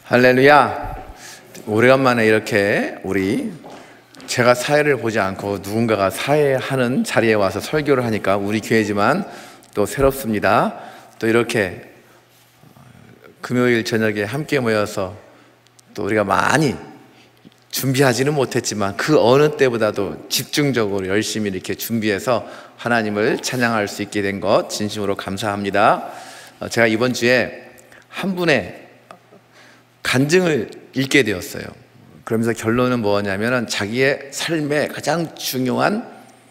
할렐루야. 오래간만에 이렇게 제가 사회를 보지 않고 누군가가 사회하는 자리에 와서 설교를 하니까 우리 교회지만 또 새롭습니다. 또 이렇게 금요일 저녁에 함께 모여서 또 우리가 많이 준비하지는 못했지만 그 어느 때보다도 집중적으로 열심히 이렇게 준비해서 하나님을 찬양할 수 있게 된 것 진심으로 감사합니다. 제가 이번 주에 한 분의 간증을 읽게 되었어요. 그러면서 결론은 뭐냐면은 자기의 삶의 가장 중요한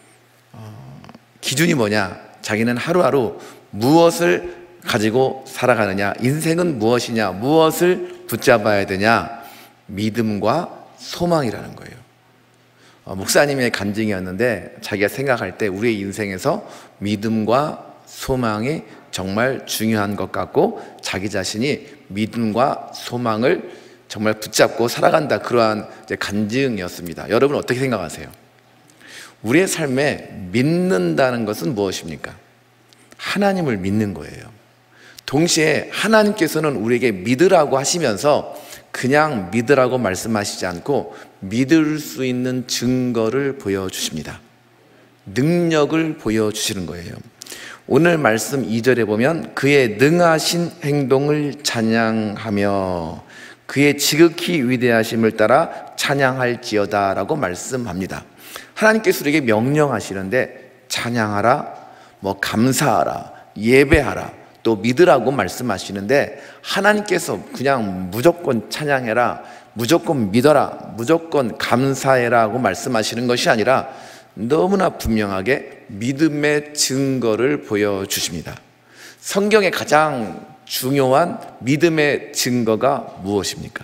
기준이 뭐냐, 자기는 하루하루 무엇을 가지고 살아가느냐, 인생은 무엇이냐, 무엇을 붙잡아야 되냐, 믿음과 소망이라는 거예요. 목사님의 간증이었는데 자기가 생각할 때 우리의 인생에서 믿음과 소망이 정말 중요한 것 같고 자기 자신이 믿음과 소망을 정말 붙잡고 살아간다, 그러한 간증이었습니다. 여러분 어떻게 생각하세요? 우리의 삶에 믿는다는 것은 무엇입니까? 하나님을 믿는 거예요. 동시에 하나님께서는 우리에게 믿으라고 하시면서 그냥 믿으라고 말씀하시지 않고 믿을 수 있는 증거를 보여주십니다. 능력을 보여주시는 거예요. 오늘 말씀 2절에 보면 그의 능하신 행동을 찬양하며 그의 지극히 위대하심을 따라 찬양할지어다 라고 말씀합니다. 하나님께서 우리에게 명령하시는데 찬양하라, 감사하라, 예배하라, 또 믿으라고 말씀하시는데 하나님께서 그냥 무조건 찬양해라, 무조건 믿어라, 무조건 감사해라고 말씀하시는 것이 아니라 너무나 분명하게 믿음의 증거를 보여주십니다. 성경의 가장 중요한 믿음의 증거가 무엇입니까?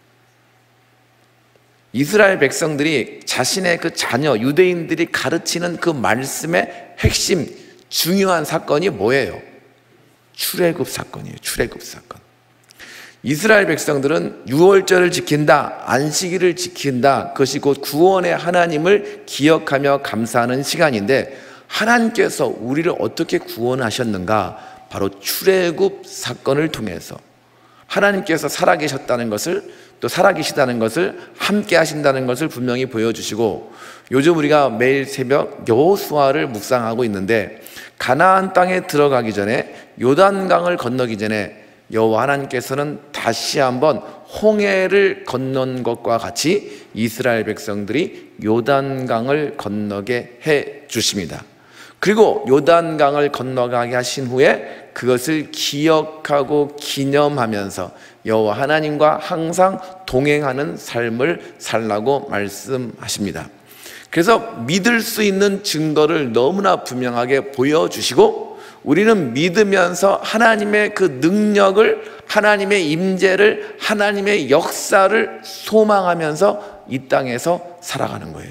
이스라엘 백성들이 자신의 그 자녀 유대인들이 가르치는 그 말씀의 핵심 중요한 사건이 뭐예요? 출애굽 사건이에요. 출애굽 사건. 이스라엘 백성들은 유월절을 지킨다, 안식일을 지킨다, 그것이 곧 구원의 하나님을 기억하며 감사하는 시간인데 하나님께서 우리를 어떻게 구원하셨는가? 바로 출애굽 사건을 통해서 하나님께서 살아계셨다는 것을, 또 살아계시다는 것을, 함께 하신다는 것을 분명히 보여주시고, 요즘 우리가 매일 새벽 여호수아를 묵상하고 있는데 가나안 땅에 들어가기 전에, 요단강을 건너기 전에 여호와 하나님께서는 다시 한번 홍해를 건넌 것과 같이 이스라엘 백성들이 요단강을 건너게 해 주십니다. 그리고 요단강을 건너가게 하신 후에 그것을 기억하고 기념하면서 여호와 하나님과 항상 동행하는 삶을 살라고 말씀하십니다. 그래서 믿을 수 있는 증거를 너무나 분명하게 보여주시고, 우리는 믿으면서 하나님의 그 능력을, 하나님의 임재를, 하나님의 역사를 소망하면서 이 땅에서 살아가는 거예요.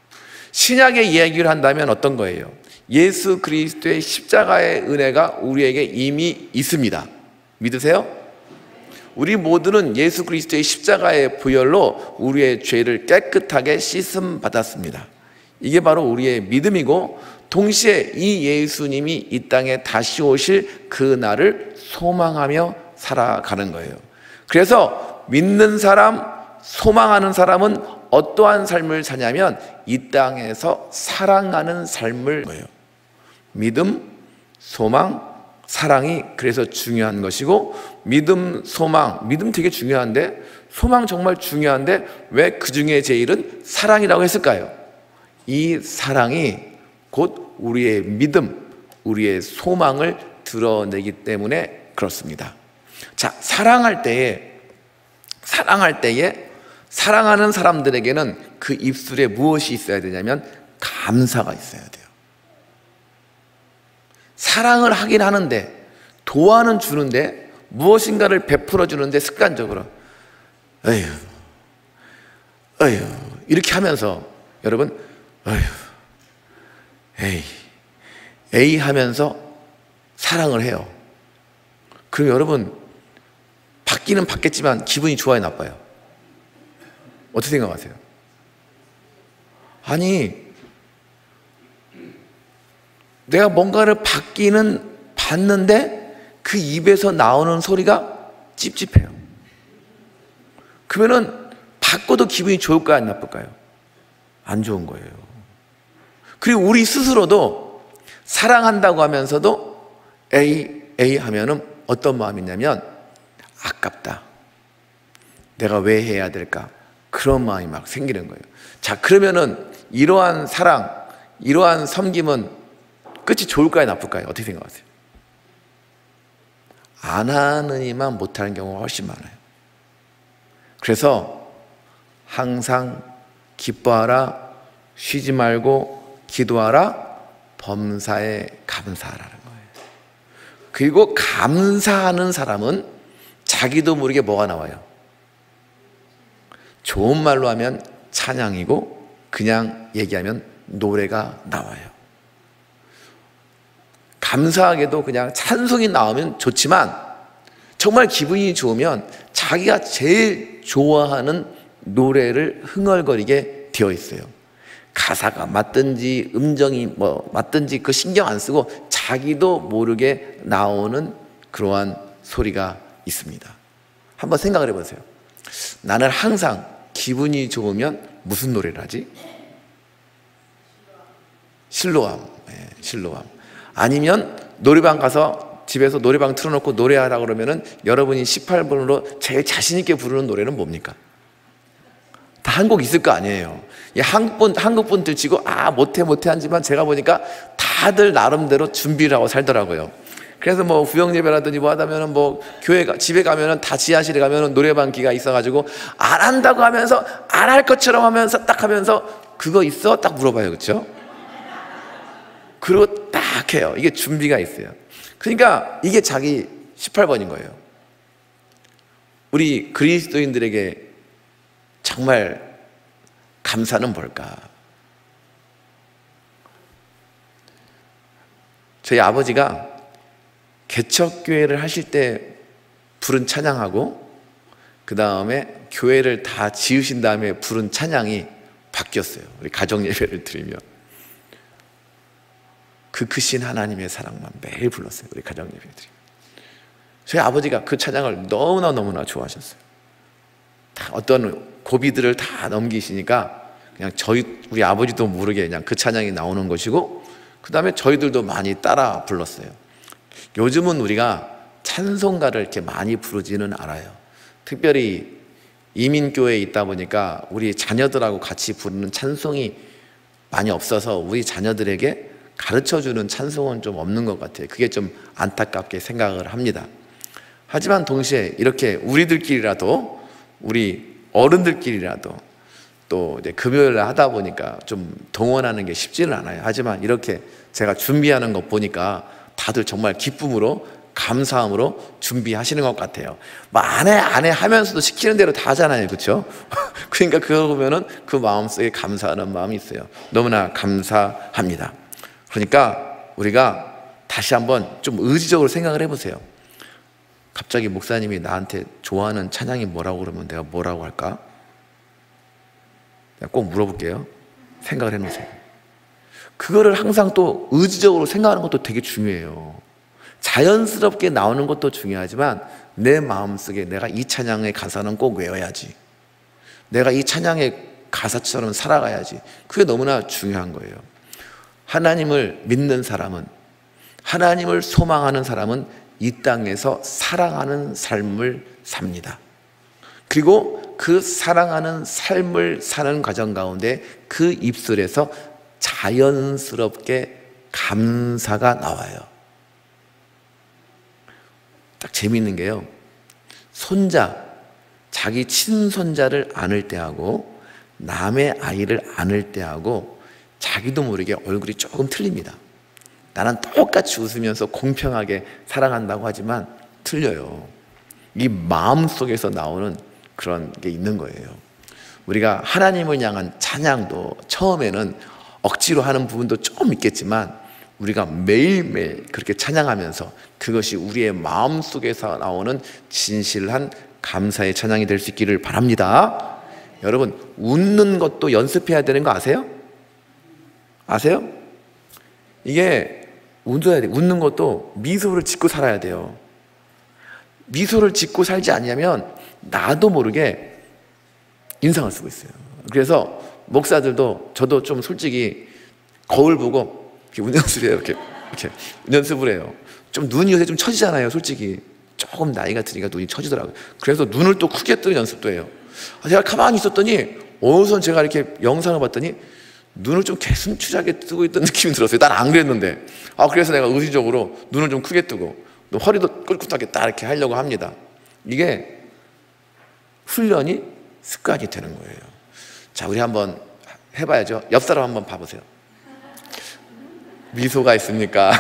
신약의 이야기를 한다면 어떤 거예요? 예수 그리스도의 십자가의 은혜가 우리에게 이미 있습니다. 믿으세요? 우리 모두는 예수 그리스도의 십자가의 부혈로 우리의 죄를 깨끗하게 씻음 받았습니다. 이게 바로 우리의 믿음이고, 동시에 이 예수님이 이 땅에 다시 오실 그 날을 소망하며 살아가는 거예요. 그래서 믿는 사람, 소망하는 사람은 어떠한 삶을 사냐면 이 땅에서 사랑하는 삶을 거예요. 믿음, 소망, 사랑이 그래서 중요한 것이고, 믿음, 소망, 믿음 되게 중요한데, 소망 정말 중요한데 왜 그 중에 제일은 사랑이라고 했을까요? 이 사랑이 곧 우리의 믿음, 우리의 소망을 드러내기 때문에 그렇습니다. 자, 사랑할 때에 사랑하는 사람들에게는 그 입술에 무엇이 있어야 되냐면 감사가 있어야 돼요. 사랑을 하긴 하는데, 도와는 주는데, 무엇인가를 베풀어 주는데 습관적으로 에휴 이렇게 하면서, 여러분 에이 하면서 사랑을 해요. 그럼 여러분 받기는 받겠지만 기분이 좋아요, 나빠요? 어떻게 생각하세요? 아니, 내가 뭔가를 받기는 받는데 그 입에서 나오는 소리가 찝찝해요. 그러면은 바꿔도 기분이 좋을까요? 안 나쁠까요? 안 좋은 거예요. 그리고 우리 스스로도 사랑한다고 하면서도 에이 하면은 어떤 마음이냐면 아깝다. 내가 왜 해야 될까? 그런 마음이 막 생기는 거예요. 자, 그러면은 이러한 사랑, 이러한 섬김은 끝이 좋을까요? 나쁠까요? 어떻게 생각하세요? 안 하느니만 못하는 경우가 훨씬 많아요. 그래서 항상 기뻐하라, 쉬지 말고 기도하라, 범사에 감사하라는 거예요. 그리고 감사하는 사람은 자기도 모르게 뭐가 나와요? 좋은 말로 하면 찬양이고 그냥 얘기하면 노래가 나와요. 감사하게도 그냥 찬송이 나오면 좋지만 정말 기분이 좋으면 자기가 제일 좋아하는 노래를 흥얼거리게 되어 있어요. 가사가 맞든지 음정이 맞든지 그 신경 안 쓰고 자기도 모르게 나오는 그러한 소리가 있습니다. 한번 생각을 해보세요. 나는 항상 기분이 좋으면 무슨 노래를 하지? 실로암. 실로암. 아니면 노래방 가서 집에서 노래방 틀어놓고 노래하라 그러면은 여러분이 18번으로 제일 자신있게 부르는 노래는 뭡니까? 다 한 곡 있을 거 아니에요. 한국 분들 치고 못해 하지만 제가 보니까 다들 나름대로 준비를 하고 살더라고요. 그래서 구역 예배라든지 하다면은 집에 가면은 다 지하실에 가면은 노래방 기가 있어가지고 안 한다고 하면서 안 할 것처럼 하면서 딱 하면서 그거 있어? 딱 물어봐요. 그렇죠? 그리고 딱 해요. 이게 준비가 있어요. 그러니까 이게 자기 18번인 거예요. 우리 그리스도인들에게 정말 감사는 뭘까? 저희 아버지가 개척교회를 하실 때 부른 찬양하고 그 다음에 교회를 다 지으신 다음에 부른 찬양이 바뀌었어요. 우리 가정 예배를 드리며 그 크신 하나님의 사랑만 매일 불렀어요. 우리 가정 예배 드리며 저희 아버지가 그 찬양을 너무나 좋아하셨어요. 다 어떤 고비들을 다 넘기시니까 그냥 우리 아버지도 모르게 그냥 그 찬양이 나오는 것이고 그 다음에 저희들도 많이 따라 불렀어요. 요즘은 우리가 찬송가를 이렇게 많이 부르지는 않아요. 특별히 이민교회에 있다 보니까 우리 자녀들하고 같이 부르는 찬송이 많이 없어서 우리 자녀들에게 가르쳐주는 찬송은 좀 없는 것 같아요. 그게 좀 안타깝게 생각을 합니다. 하지만 동시에 이렇게 우리들끼리라도 우리 어른들끼리라도 또 이제 금요일에 하다 보니까 좀 동원하는 게 쉽지는 않아요. 하지만 이렇게 제가 준비하는 것 보니까 다들 정말 기쁨으로 감사함으로 준비하시는 것 같아요. 안 해 하면서도 시키는 대로 다 하잖아요. 그렇죠? 그러니까 그거 보면은 그 마음속에 감사하는 마음이 있어요. 너무나 감사합니다. 그러니까 우리가 다시 한번 좀 의지적으로 생각을 해보세요. 갑자기 목사님이 나한테 좋아하는 찬양이 뭐라고 그러면 내가 뭐라고 할까? 내가 꼭 물어볼게요. 생각을 해놓으세요. 그거를 항상 또 의지적으로 생각하는 것도 되게 중요해요. 자연스럽게 나오는 것도 중요하지만 내 마음속에 내가 이 찬양의 가사는 꼭 외워야지, 내가 이 찬양의 가사처럼 살아가야지, 그게 너무나 중요한 거예요. 하나님을 믿는 사람은, 하나님을 소망하는 사람은 이 땅에서 사랑하는 삶을 삽니다. 그리고 그 사랑하는 삶을 사는 과정 가운데 그 입술에서 자연스럽게 감사가 나와요. 딱 재미있는 게요, 자기 친손자를 안을 때하고 남의 아이를 안을 때하고 자기도 모르게 얼굴이 조금 틀립니다. 나는 똑같이 웃으면서 공평하게 사랑한다고 하지만 틀려요. 이 마음속에서 나오는 그런 게 있는 거예요. 우리가 하나님을 향한 찬양도 처음에는 억지로 하는 부분도 좀 있겠지만 우리가 매일매일 그렇게 찬양하면서 그것이 우리의 마음속에서 나오는 진실한 감사의 찬양이 될 수 있기를 바랍니다. 여러분, 웃는 것도 연습해야 되는 거 아세요? 아세요? 이게 웃어야 돼요. 웃는 것도 미소를 짓고 살아야 돼요. 미소를 짓고 살지 않으면 나도 모르게 인상을 쓰고 있어요. 그래서 목사들도 저도 좀 솔직히 거울 보고 이렇게 운연습해요. 이렇게 운연습을 해요. 좀 눈이 요새 좀 처지잖아요. 솔직히 조금 나이가 드니까 눈이 처지더라고요. 그래서 눈을 또 크게 뜨는 연습도 해요. 제가 가만히 있었더니 어느 순간 제가 이렇게 영상을 봤더니 눈을 좀 개슴츠하게 뜨고 있던 느낌이 들었어요. 난 안 그랬는데. 그래서 내가 의식적으로 눈을 좀 크게 뜨고 또 허리도 꿇긋하게 딱 이렇게 하려고 합니다. 이게 훈련이 습관이 되는 거예요. 자, 우리 한번 해봐야죠. 옆 사람 한번 봐보세요. 미소가 있습니까?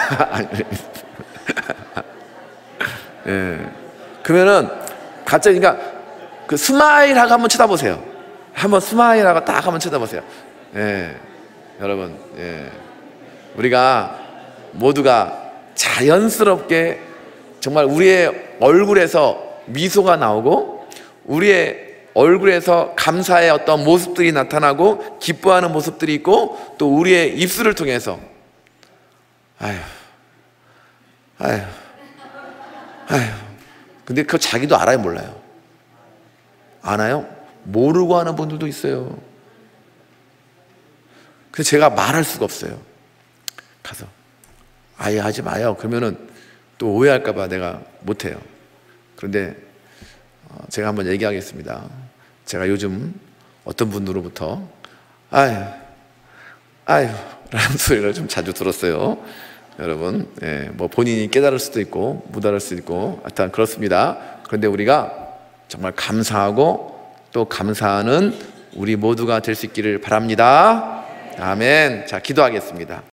예. 그러면은 갑자기 그러니까 그 스마일하고 한번 쳐다보세요. 한번 스마일하고 딱 한번 쳐다보세요. 예. 여러분, 예. 우리가 모두가 자연스럽게 정말 우리의 얼굴에서 미소가 나오고 우리의 얼굴에서 감사의 어떤 모습들이 나타나고 기뻐하는 모습들이 있고 또 우리의 입술을 통해서 아휴 근데 그거 자기도 알아요, 몰라요? 아나요? 모르고 하는 분들도 있어요. 그래서 제가 말할 수가 없어요. 가서 아예 하지 마요. 그러면은 또 오해할까봐 내가 못해요. 그런데 제가 한번 얘기하겠습니다. 제가 요즘 어떤 분으로부터 아유 라는 소리를 좀 자주 들었어요. 여러분, 예, 뭐 본인이 깨달을 수도 있고 못 알을 수도 있고 하여튼 그렇습니다. 그런데 우리가 정말 감사하고 또 감사하는 우리 모두가 될 수 있기를 바랍니다. 아멘. 자, 기도하겠습니다.